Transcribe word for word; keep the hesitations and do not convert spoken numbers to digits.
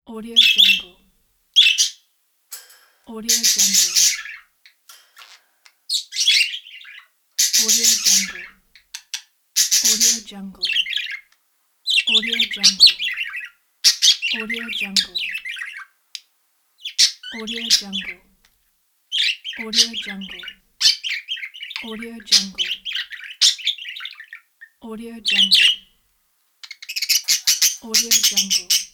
Audio Jungle. Audio Jungle. Audio Jungle. Audio Jungle. Audio Jungle. Audio Jungle. Audio Jungle. Audio Jungle. Audio Jungle. Audio Jungle. Audio Jungle.